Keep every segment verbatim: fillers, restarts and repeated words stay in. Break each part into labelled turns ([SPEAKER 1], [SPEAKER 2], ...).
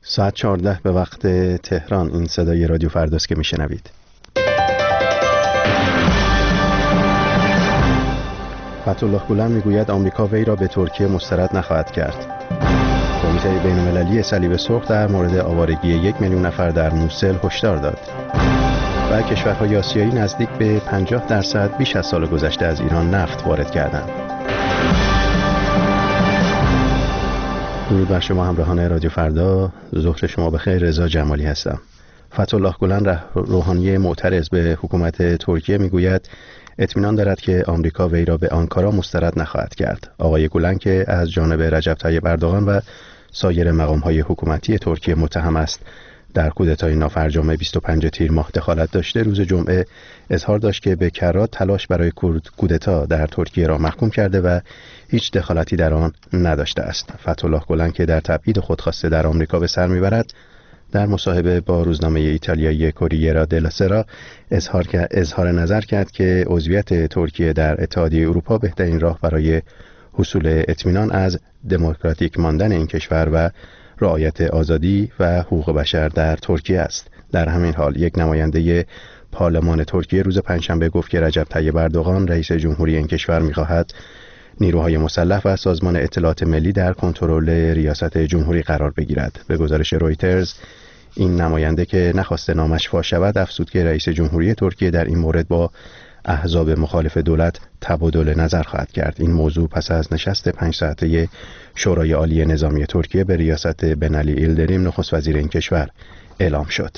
[SPEAKER 1] ساعت چهارده به وقت تهران. این صدای رادیو فرداست که میشنوید. فتح‌الله گولن میگوید آمریکا وی را به ترکیه مسترد نخواهد کرد. کمیته بین‌المللی صلیب سرخ در مورد آوارگی یک میلیون نفر در موسل هشدار داد. و کشورهای آسیایی نزدیک به پنجاه درصد بیش از سال گذشته از ایران نفت وارد کردند. درود بر شما همراهان رادیو فردا. ظهر شما بخیر. رضا جمالی هستم. فتح‌الله گولن روحانی معترض به حکومت ترکیه میگوید اطمینان دارد که آمریکا وی را به آنکارا مسترد نخواهد کرد. آقای گولن که از جانب رجب طیب اردوغان و سایر مقام‌های حکومتی ترکیه متهم است در کودتای نافرجام بیست و پنجم تیر ماه دخالت داشته، روز جمعه اظهار داشت که به کرات تلاش برای کودتا در ترکیه را محکوم کرده و هیچ دخالتی در آن نداشته است. فتح‌الله گولن که در تبعید خودخواسته در آمریکا به سر میبرد، در مصاحبه با روزنامه ایتالیایی کوریرا دلا سرا اظهار اظهار نظر کرد که عضویت ترکیه در اتحادیه اروپا بهترین راه برای حصول اطمینان از دموکراتیک ماندن این کشور و رعایت آزادی و حقوق بشر در ترکیه است. در همین حال یک نماینده پارلمان ترکیه روز پنجشنبه گفت که رجب طیب اردوغان رئیس جمهوری این کشور می‌خواهد نیروهای مسلح و سازمان اطلاعات ملی در کنترل ریاست جمهوری قرار بگیرد. به گزارش رویترز، این نماینده که نخواست نامش فاش شود افزود که رئیس جمهوری ترکیه در این مورد با احزاب مخالف دولت تبادل نظر خواهد کرد. این موضوع پس از نشست پنج ساعته شورای عالی نظامی ترکیه به ریاست بنالی ایلدریم نخست وزیر این کشور اعلام شد.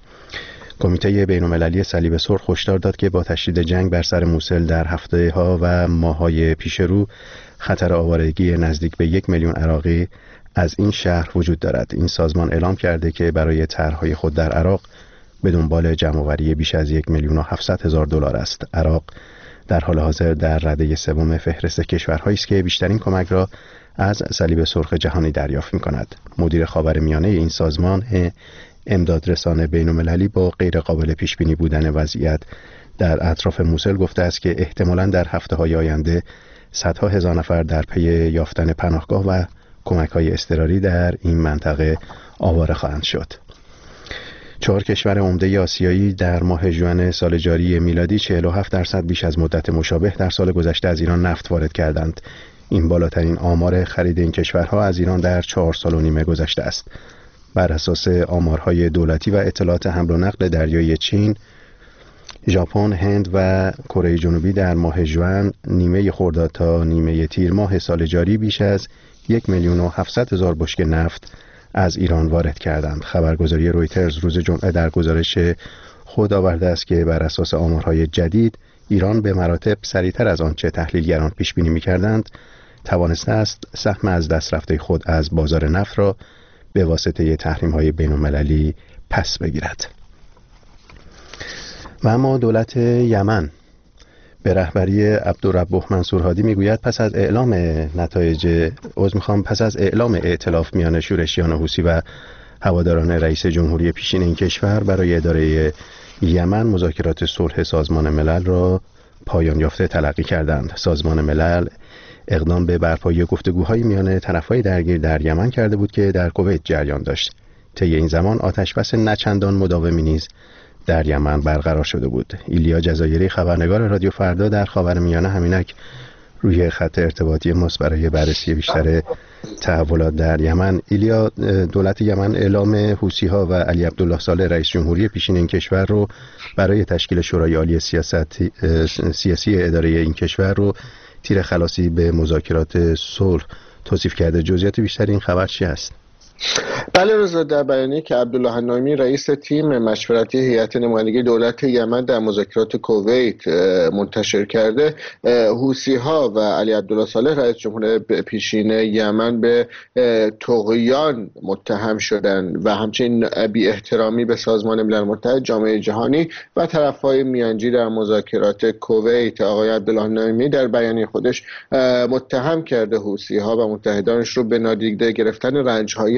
[SPEAKER 1] کمیته بین‌المللی صلیب سرخ هشدار داد که با تشدید جنگ بر سر موسل در هفته ها و ماه های پیش رو خطر آوارگی نزدیک به یک میلیون عراقی از این شهر وجود دارد. این سازمان اعلام کرده که برای طرح‌های خود در عراق به دنبال جمع‌آوری بیش از یک میلیون و هفتصد هزار دلار است. عراق در حال حاضر در رده سوم فهرست کشورهایی است که بیشترین کمک را از صلیب سرخ جهانی دریافت می‌کند. مدیر خاورمیانه این سازمان امدادرسان بین‌المللی با غیر قابل پیش بینی بودن وضعیت در اطراف موسل گفته است که احتمالاً در هفته‌های آینده صدها هزار نفر در پی یافتن پناهگاه و کمک‌های اضطراری در این منطقه آواره خواهند شد. چهار کشور عمده آسیایی در ماه ژوئن سال جاری میلادی چهل و هفت درصد بیش از مدت مشابه در سال گذشته از ایران نفت وارد کردند. این بالاترین آمار خرید این کشورها از ایران در چهار سال و نیمه گذشته است. بر اساس آمارهای دولتی و اطلاعات حمل و نقل دریایی چین، ژاپن، هند و کره جنوبی در ماه ژوئن نیمه خرداد تا نیمه تیر ماه سال جاری بیش از یک میلیون و هفتصد هزار بشکه نفت از ایران وارد کردند. خبرگزاری رویترز روز جمعه در گزارش خود آورده است که بر اساس آمارهای جدید ایران به مراتب سریعتر از آنچه تحلیلگران پیش بینی می‌کردند توانسته است سهم از دست رفته خود از بازار نفت را به واسطه تحریم‌های بین‌المللی پس بگیرد. و اما دولت یمن به رهبری عبدالرب منصور هادی میگوید پس از اعلام نتایج عذر میخوام پس از اعلام ائتلاف میان شورشیان حوثی و هواداران رئیس جمهوری پیشین این کشور برای اداره یمن مذاکرات صلح سازمان ملل را پایان یافته تلقی کردند. سازمان ملل اقدام به برپایی گفتگوهای میان طرفهای درگیر در یمن کرده بود که در کویت جریان داشت. طی این زمان آتشبس نچندان مداومی نیز در یمن برقرار شده بود. ایلیا جزایری خبرنگار رادیو فردا در خاورمیانه همینک روی خط ارتباطی ماست برای بررسی بیشتر تحولات در یمن. ایلیا، دولت یمن اعلام حوثی‌ها و علی عبدالله صالح رئیس جمهوری پیشین این کشور رو برای تشکیل شورای عالی سیاست سیاسی اداره این کشور رو تیر خلاصی به مذاکرات صلح توصیف کرده. جزئیات بیشتر این خبر چی است؟
[SPEAKER 2] بله رضا، در بیانیه‌ای که عبدالله النامی رئیس تیم مشورتی هیئت نمایندگی دولت یمن در مذاکرات کویت منتشر کرده، حوثی‌ها و علی عبدالله صالح رئیس جمهور پیشین یمن به طغیان متهم شدند و همچنین بی احترامی به سازمان ملل متحد، جامعه جهانی و طرف‌های میانجی در مذاکرات کویت. آقای عبدالله النامی در بیانیه خودش متهم کرده حوثی‌ها و متحدانش رو به نادیده گرفتن رنج‌های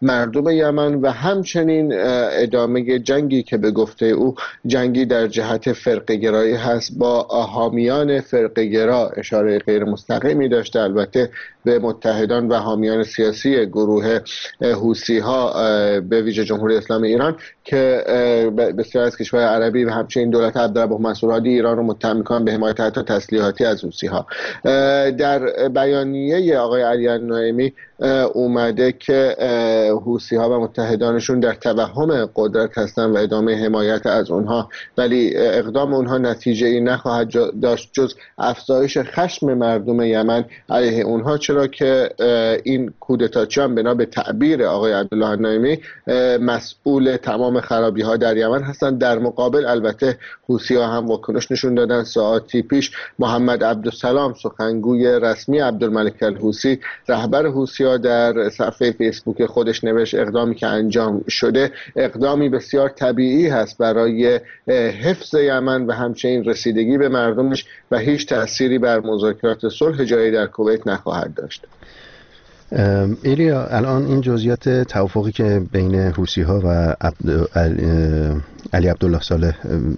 [SPEAKER 2] مردم یمن و همچنین ادامه جنگی که به گفته او جنگی در جهت فرقه‌گرایی هست با حامیان فرقه‌گرا، اشاره غیر مستقیمی داشته البته به متحدان و حامیان سیاسی گروه حوثی ها به ویژه جمهوری اسلامی ایران که بسیار از کشورهای عربی و همچنین دولت عبدالرب منصور هادی ایران رو متهم می‌کنن به حمایت حتی تسلیحاتی از حوثی ها. در بیانیه آقای علی الناعمی اومده که حوثی ها و متحدانشون در توهم قدرت هستن و ادامه حمایت از اونها، ولی اقدام اونها نتیجه ای نخواهد داشت جز افزایش خشم مردم یمن علیه اونها، چرا که این کودتاچیان بنا به تعبیر آقای عبدالله الناعمی مسئول تمام خرابی ها در یمن هستند. در مقابل البته حوثی ها هم واکنش نشون دادن. ساعتی پیش محمد عبدالسلام سخنگوی رسمی عبدالملک الحوثی رهبر حوثی ها در صفحه فیسبوک خودش نوشت اقدامی که انجام شده اقدامی بسیار طبیعی هست برای حفظ یمن و همچنین رسیدگی به مردمش و هیچ تأثیری بر مذاکرات صلح جاری در کویت نخواهد داشت.
[SPEAKER 1] ایلیا، الان این جزئیات توافقی که بین حوثی ها و عبد... علی عبدالله صالح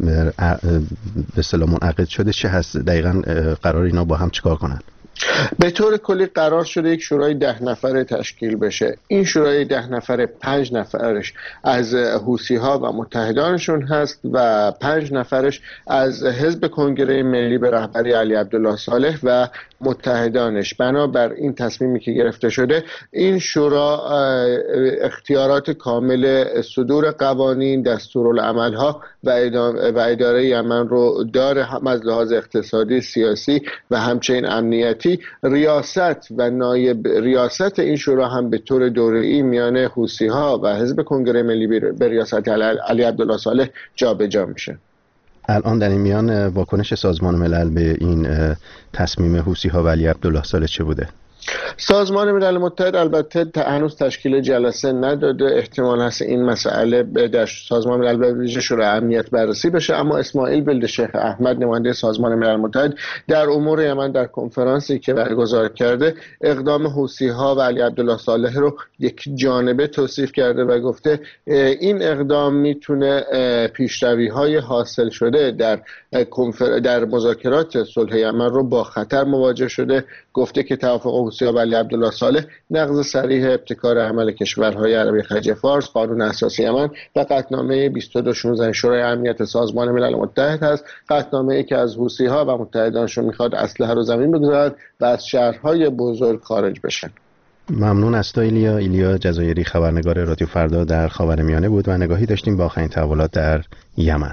[SPEAKER 1] به اصطلاح منعقد شده چه هست؟ دقیقاً قرار اینا با هم چیکار کنن؟
[SPEAKER 2] به طور کلی قرار شده یک شورای ده نفره تشکیل بشه. این شورای ده نفره پنج نفرش از حوثی ها و متحدانشون هست و پنج نفرش از حزب کنگره ملی به رهبری علی عبدالله صالح و متحدانش. بنابر این تصمیمی که گرفته شده این شورا اختیارات کامل صدور قوانین، دستورالعمل ها و اداره یمن رو داره، هم از لحاظ اقتصادی، سیاسی و همچنین امنیتی. ریاست و نایب ریاست این شورا هم به طور دوره‌ای میان حوثی ها و حزب کنگره ملی به ریاست علی عبدالله صالح جابجا میشه.
[SPEAKER 1] الان در این میان واکنش سازمان ملل به این تصمیم حوثی ها و علی عبدالله صالح چه بوده؟
[SPEAKER 2] سازمان ملل متحد البته هنوز تشکیل جلسه نداده. احتمال هست این مسئله در سازمان ملل به ویژه شورای امنیت بررسی بشه، اما اسماعیل بلدشیخ احمد نماینده سازمان ملل متحد در امور یمن در کنفرانسی که برگزار کرده اقدام حوثی ها و علی عبدالله صالح رو یک جانبه توصیف کرده و گفته این اقدام میتونه پیشروی های حاصل شده در کنفر... در مذاکرات صلح یمن رو با خطر مواجه شده. گفته که توافق حوثی ها و علی عبدالله صالح نقض صریح ابتکار عمل کشورهای عربی خلیج فارس، قانون اساسی یمن و قطعنامه بیست و دو شانزده شورای امنیت سازمان ملل متحد است. قطعنامه‌ای که از حوثی ها و متحدانشون میخواد اسلحه رو زمین بگذارد و از شهرهای بزرگ خارج بشن.
[SPEAKER 1] ممنون از تو ایلیا. ایلیا جزایری، خبرنگار رادیو فردا در خاورمیانه بود و نگاهی داشتیم با آخرین تحولات در یمن.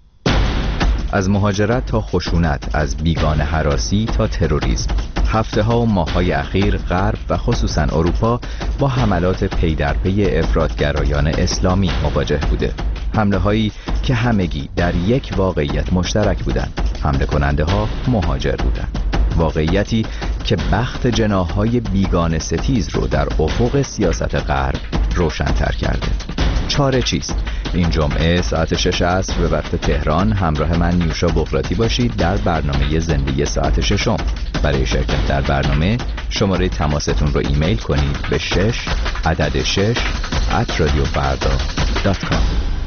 [SPEAKER 3] از مهاجرت تا خشونت، از بیگانه هراسی تا تروریسم، هفته ها و ماه های اخیر غرب و خصوصا اروپا با حملات پی در پی افراطگرایان اسلامی مواجه بوده. حمله هایی که همگی در یک واقعیت مشترک بودند. حمله کننده ها مهاجر بودند. واقعیتی که بخت جناح‌های بیگانه ستیز رو در افق سیاست غرب روشن‌تر کرده. چاره چیست؟ این جمعه ساعت شش عصر به وقت تهران همراه من نیوشا بغراتی باشید در برنامه زنده ساعت ششم. برای شرکت در برنامه شماره تماستون رو ایمیل کنید به شش عدد شش ات رادیو فردا دات کام.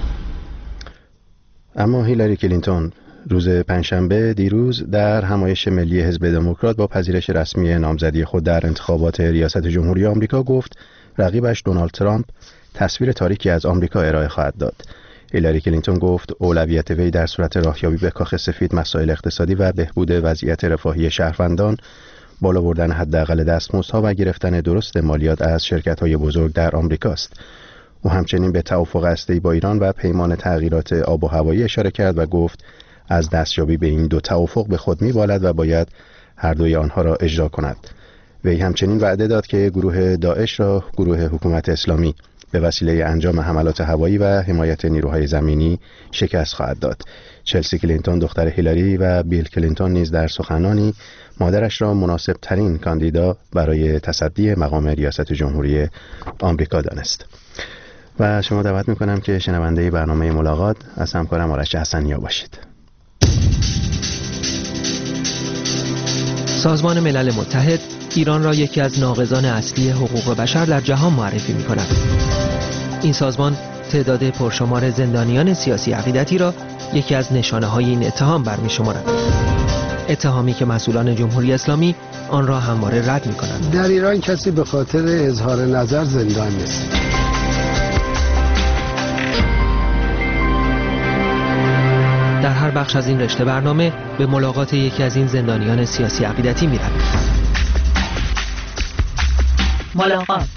[SPEAKER 1] اما هیلاری کلینتون روز پنجشنبه دیروز در همایش ملی حزب دموکرات با پذیرش رسمی نامزدی خود در انتخابات ریاست جمهوری آمریکا گفت رقیبش دونالد ترامپ تصویر تاریکی از آمریکا ارائه خواهد داد. هیلاری کلینتون گفت اولویت وی در صورت راهیابی به کاخ سفید مسائل اقتصادی و بهبود وضعیت رفاهی شهروندان، بالا بردن حداقل دستمزدها و گرفتن درست مالیات از شرکت‌های بزرگ در آمریکاست. او همچنین به توافق هسته‌ای با ایران و پیمان تغییرات آب و هوایی اشاره کرد و گفت از دستیابی به این دو توافق به خود می‌بالد و باید هر دوی آنها را اجرا کند. وی همچنین وعده داد که گروه داعش را گروه حکومت اسلامی به وسیله انجام حملات هوایی و حمایت نیروهای زمینی شکست خواهد داد. چلسی کلینتون دختر هیلاری و بیل کلینتون نیز در سخنانی مادرش را مناسب ترین کاندیدا برای تصدی مقام ریاست جمهوری آمریکا دانست. و شما دعوت میکنم که شنونده برنامه ملاقات از همکارم آرش حسنیا باشید.
[SPEAKER 4] سازمان ملل متحد ایران را یکی از ناقضان اصلی حقوق بشر در جهان معرفی می‌کند. این سازمان تعداد پرشمار زندانیان سیاسی عقیدتی را یکی از نشانه‌های این اتهام برمی‌شمارد. اتهامی که مسئولان جمهوری اسلامی آن را همواره رد می‌کنند.
[SPEAKER 5] در ایران کسی به خاطر اظهار نظر زندان نیست.
[SPEAKER 4] در هر بخش از این رشته برنامه به ملاقات یکی از این زندانیان سیاسی عقیدتی می‌رویم.
[SPEAKER 6] ملاقات.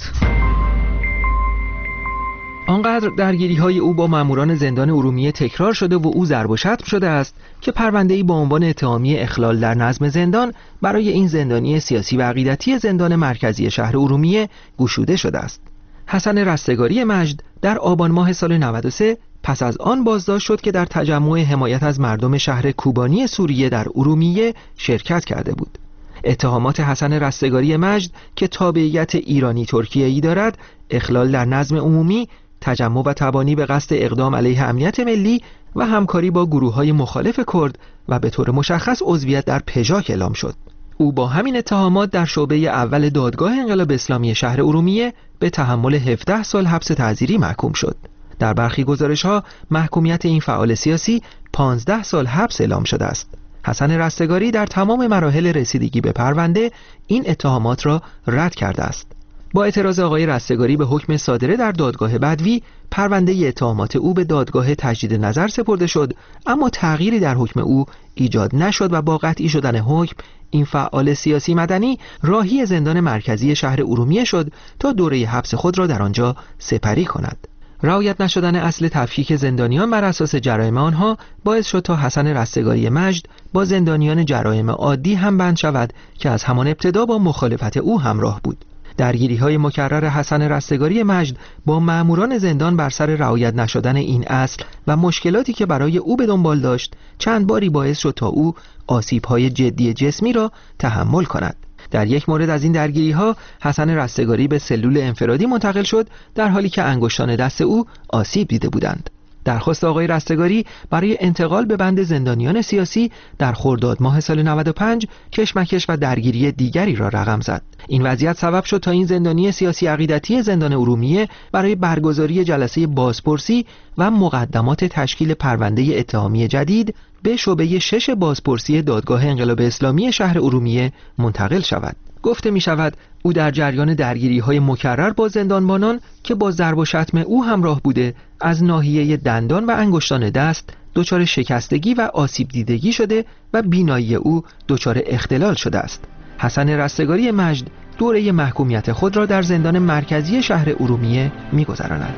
[SPEAKER 4] آنقدر درگیری‌های او با ماموران زندان ارومیه تکرار شده و او ضرب و شتم شده است که پرونده‌ای با عنوان اتهامی اخلال در نظم زندان برای این زندانی سیاسی و عقیدتی زندان مرکزی شهر ارومیه گشوده شده است. حسن رستگاری مجد در آبان ماه سال نود و سه پس از آن بازداشت شد که در تجمع حمایت از مردم شهر کوبانی سوریه در ارومیه شرکت کرده بود. اتهامات حسن رستگاری مجد که تابعیت ایرانی ترکیه‌ای دارد، اخلال در نظم عمومی، تجمع و تبانی به قصد اقدام علیه امنیت ملی و همکاری با گروه‌های مخالف کرد و به طور مشخص عضویت در پژاک اعلام شد. او با همین اتهامات در شعبه اول دادگاه انقلاب اسلامی شهر ارومیه به تحمل هفده سال حبس تعزیری محکوم شد. در برخی گزارش‌ها محکومیت این فعال سیاسی پانزده سال حبس اعلام شده است. حسن رستگاری در تمام مراحل رسیدگی به پرونده این اتهامات را رد کرده است. با اعتراض آقای رستگاری به حکم صادره در دادگاه بدوی، پرونده اتهامات او به دادگاه تجدید نظر سپرده شد، اما تغییری در حکم او ایجاد نشد و با قطعی شدن حکم این فعال سیاسی مدنی راهی زندان مرکزی شهر ارومیه شد تا دوره حبس خود را در آنجا سپری کند. رعایت نشدن اصل تفکیک زندانیان بر اساس جرایم آنها باعث شد تا حسن رستگاری مجد با زندانیان جرایم عادی هم بند شود که از همان ابتدا با مخالفت او همراه بود. درگیری‌های مکرر حسن رستگاری مجد با مأموران زندان بر سر رعایت نشدن این اصل و مشکلاتی که برای او به دنبال داشت چند باری باعث شد تا او آسیب‌های جدی جسمی را تحمل کند. در یک مورد از این درگیری‌ها حسن رستگاری به سلول انفرادی منتقل شد در حالی که انگشتان دست او آسیب دیده بودند. درخواست آقای رستگاری برای انتقال به بند زندانیان سیاسی در خرداد ماه سال نود و پنج کشمکش و درگیری دیگری را رقم زد. این وضعیت سبب شد تا این زندانی سیاسی عقیدتی زندان ارومیه برای برگزاری جلسه بازپرسی و مقدمات تشکیل پرونده اتهامی جدید به شعبه شش بازپرسی دادگاه انقلاب اسلامی شهر ارومیه منتقل شود. گفته می شود او در جریان درگیری‌های مکرر با زندانبانان که با ضرب و شتم او همراه بوده از ناحیه دندان و انگشتان دست دچار شکستگی و آسیب دیدگی شده و بینایی او دچار اختلال شده است. حسن رستگاری مجد دوره محکومیت خود را در زندان مرکزی شهر ارومیه می‌گذراند.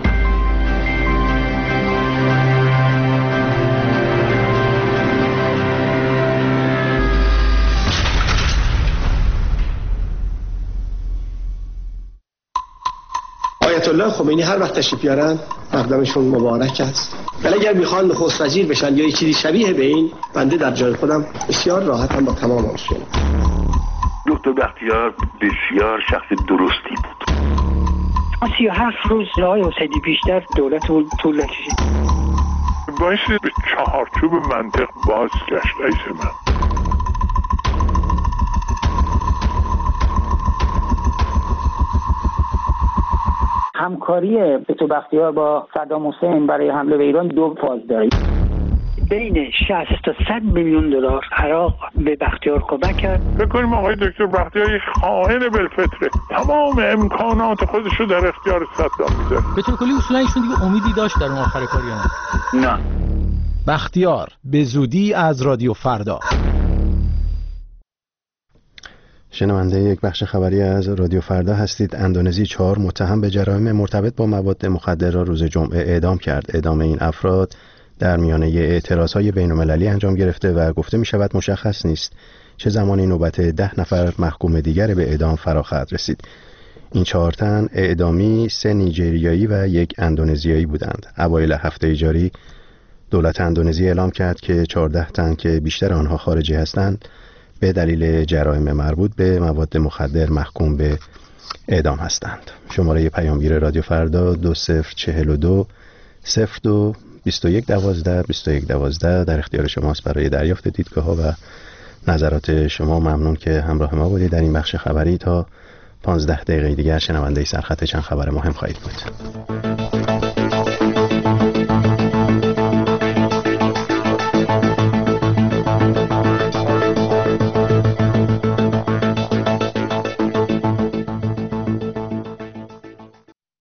[SPEAKER 7] آیت الله خمینی هر وقت تشریف بیارن مقدمشون مبارک است. ولی اگر میخوان نخست وزیر بشن یا چیزی شبیه به این، بنده در جای خودم بسیار راحتم با تمام آرزوام.
[SPEAKER 8] دکتر بختیار بسیار شخص درستی بود.
[SPEAKER 9] سی و هفت روز آقای حسینی بیشتر دولت طول نکشید.
[SPEAKER 8] باعث به چهارچوب منطق باز گشت رئیس من.
[SPEAKER 9] همکاری دکتر بختیار با صدام حسین برای حمله به ایران دو فاز داره. بین شصت تا صد میلیون دلار عراق به بختیار کمک کرد.
[SPEAKER 8] فکر کنیم آقای دکتر بختیار یک خائن بالفطره، تمام امکانات خودش رو در اختیار صدام میذاره.
[SPEAKER 10] به طور کلی اصولا ایشون دیگه امیدی داشت در اون آخر کاری نه.
[SPEAKER 8] نه.
[SPEAKER 11] بختیار به زودی از رادیو فردا.
[SPEAKER 1] شنونده یک بخش خبری از رادیو فردا هستید. اندونزی چهار متهم به جرایم مرتبط با مواد مخدر را روز جمعه اعدام کرد. اعدام این افراد در میانه اعتراضهای بین‌المللی انجام گرفته و گفته می شود مشخص نیست چه زمانی نوبت ده نفر محکوم دیگر به اعدام فرا خواهد رسید. این چهار تن اعدامی، سه نیجریایی و یک اندونزیایی بودند. اوایل هفته جاری دولت اندونزی اعلام کرد که چهارده تن که بیشتر آنها خارجی هستند به دلیل جرایم مربوط به مواد مخدر محکوم به اعدام هستند. شماره پیامگیر رادیو فردا دو صفر چهل و دو صفر دو بیست و یک دوازده بیست و یک دوازده در اختیار شماست برای دریافت دیدگاه ها و نظرات شما ممنون که همراه ما بودید در این بخش خبری. تا پانزده دقیقه دیگر شنونده سرخط چند خبر مهم خواهید بود.